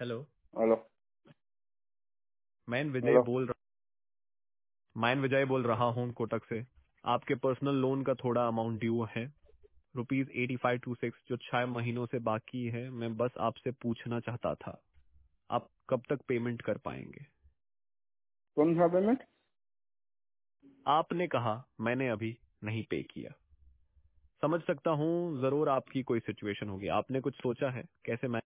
Hello. Hello. मैं विजय hello. बोल रहा हूँ कोटक से। आपके पर्सनल लोन का थोड़ा अमाउंट ड्यू है, ₹8526, जो 6 महीनों से बाकी है। मैं बस आपसे पूछना चाहता था, आप कब तक पेमेंट कर पाएंगे? कौन सा पेमेंट? आपने कहा मैंने अभी नहीं पे किया। समझ सकता हूँ, जरूर आपकी कोई सिचुएशन होगी। आपने कुछ सोचा है कैसे